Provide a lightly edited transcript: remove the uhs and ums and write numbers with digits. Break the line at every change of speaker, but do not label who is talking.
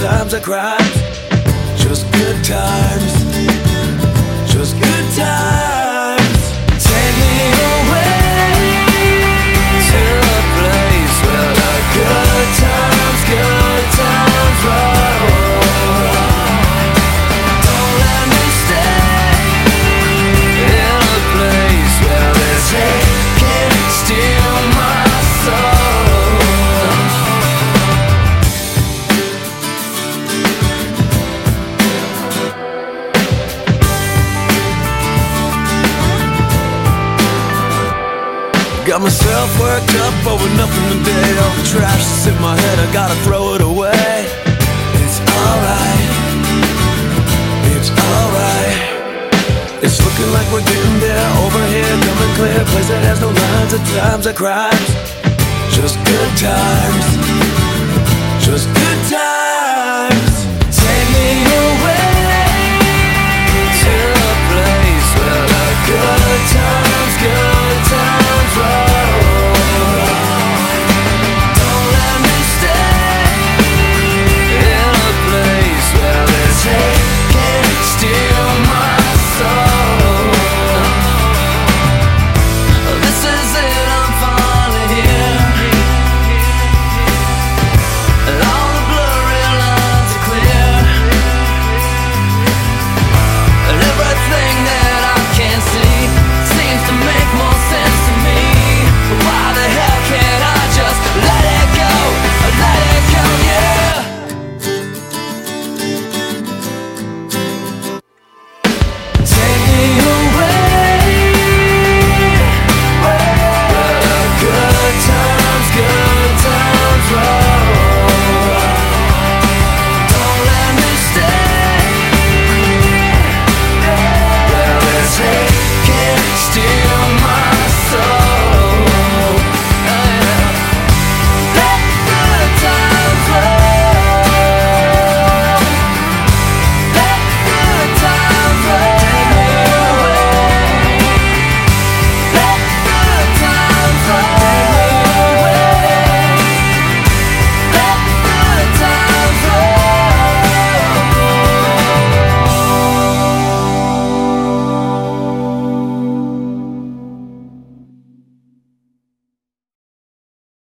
times or crimes. Just good times. Just good times. Take me away to a place where the good times roll. Don't let me stay in a place where this hate can steal my soul. Got myself worked up over nothing today. All the trash that's in my head, I gotta throw it away. It's alright. It's alright. It's looking like we're getting there. Over here, coming clear. Place that has no lines of times or crimes. Just good times. Just good times.